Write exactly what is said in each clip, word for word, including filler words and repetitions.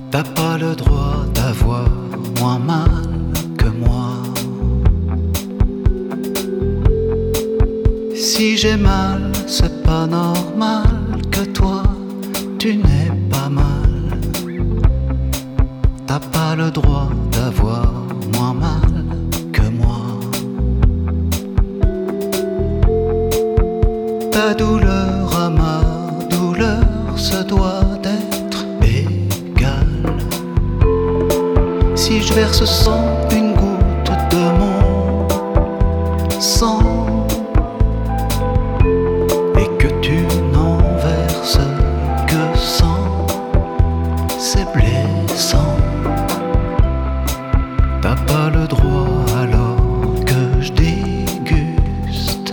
T'as pas le droit d'avoir moins mal que moi. Si j'ai mal, c'est pas normal que toi, tu n'es pas mal. T'as pas le droit d'avoir moins mal que moi. Ta douleur à ma douleur se doit d'être égale. Si je verse sans une goutte de mon sang et que tu n'en verses que cent, c'est blessant. T'as pas le droit alors que je déguste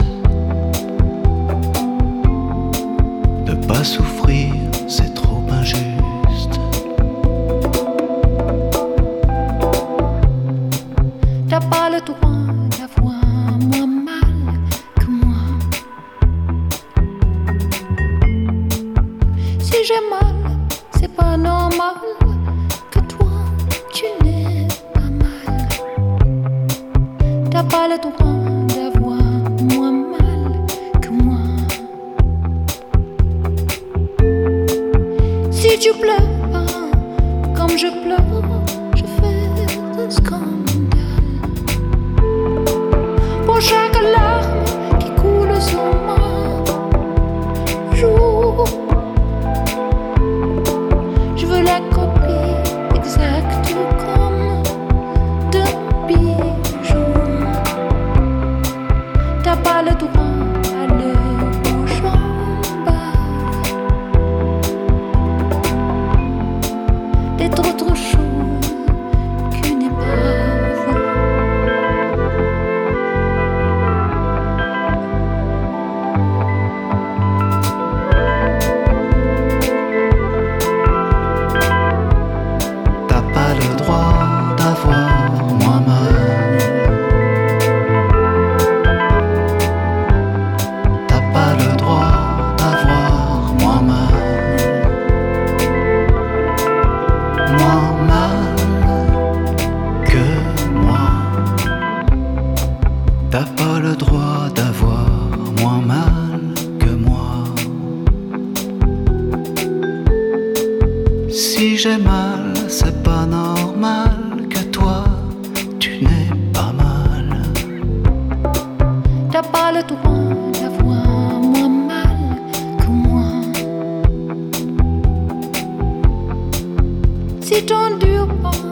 de pas souffrir, c'est trop injuste. T'as pas le droit d'avoir moins mal que moi. Si j'ai mal, c'est pas normal que toi, tu n'es pas mal. T'as pas le droit d'avoir moins mal que moi. Si tu pleures pas comme je pleure, je fais un scandale. Pour chaque larme qui coule sur ma joue, je veux la copie exacte comme d'un bijou. T'as pas le droit à l'heure où j'en bave d'être autre chose qu'une épave. T'as pas le droit d'avoir moins mal. T'as pas le droit d'avoir moins mal. Moins mal que moi. T'as pas le droit d'avoir moins mal que moi. Si j'ai mal, c'est pas normal que toi, tu n'es pas mal. T'as pas le droit d'avoir moins mal que moi. Si t'endures pas